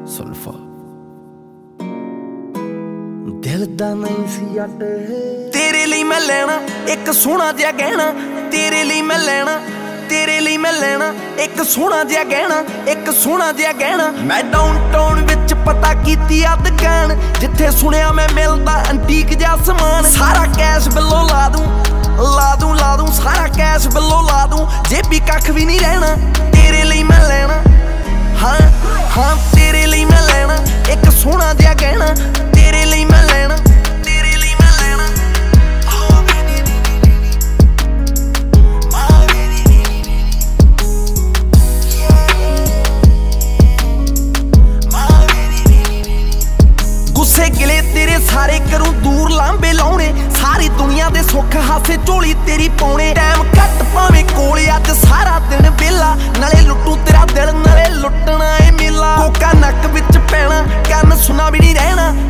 ਸੁਲਫਾ ਦਿਲ ਦਾ ਨਹੀਂ ਸੀ ਅੱਡ ਤੇਰੇ ਲਈ ਮੈਂ ਲੈਣਾ ਇੱਕ ਸੋਹਣਾ ਜਿਹਾ ਗਹਿਣਾ ਤੇਰੇ ਲਈ ਮੈਂ ਲੈਣਾ ਤੇਰੇ ਲਈ ਮੈਂ ਲੈਣਾ ਇੱਕ ਸੋਹਣਾ ਜਿਹਾ ਗਹਿਣਾ ਇੱਕ ਸੋਹਣਾ ਜਿਹਾ ਗਹਿਣਾ ਮੈਂ ਡਾਊਨਟਾਊਨ ਵਿੱਚ ਪਤਾ ਕੀਤੀ ਆ ਦੁਕਾਨ ਜਿੱਥੇ ਸੁਣਿਆ ਮੈਂ ਮਿਲਦਾ ਐਂਟੀਕ ਜਿਹਾ ਸਮਾਨ ਸਾਰਾ ਕੈਸ਼ ਬਿੱਲੋਂ ਲਾ ਦੂੰ ਸਾਰਾ ਕੈਸ਼ ਬਿੱਲੋਂ ਲਾ ਦੂੰ ਜੇਬੀ ਕੱਖ ਵੀ ਨਹੀਂ ਰਹਿਣਾ ਤੇਰੇ ਲਈ ਮੈਂ ਲੈਣਾ ਹਾਂ ਹਾਂ ਤੇਰੇ ਲਈ ਮੈਂ ਲੈਣਾ ਇੱਕ ਸੋਹਣਾ ਜਿਹਾ ਗਹਿਣਾ ਤੇਰੇ ਲਈ ਮੈਂ ਲੈਣਾ ਤੇਰੇ ਲਈ ਮੈਂ ਲੈਣਾ ਗੁੱਸੇ ਗਿਲੇ ਤੇਰੇ ਸਾਰੇ ਕਰੂੰ ਦੂਰ ਲਾਂਬੇ ਲਾਉਣੇ ਸਾਰੀ ਦੁਨੀਆ ਦੇ ਸੁੱਖ ਹਾਸੇ ਝੋਲੀ ਤੇਰੀ ਪਾਉਣੇ ਟਾਈਮ ਘੱਟ ਭਾਵੇਂ ਕੋਲ ਅੱਜ ਸਾਰਾ ਦਿਨ ਵਿਹਲਾ ਨਾਲੇ ਲੁੱਟੂ ਤੇਰਾ ਦਿਲ ਨਾਲੇ ਲੁੱਟਣਾ ਏ ਮੇਲਾ ਕੋਕਾ ਨੱਕ ਵਿੱਚ ਪੈਣਾ ਕੰਨ ਸੁਣਾ ਵੀ ਨਹੀਂ ਰਹਿਣਾ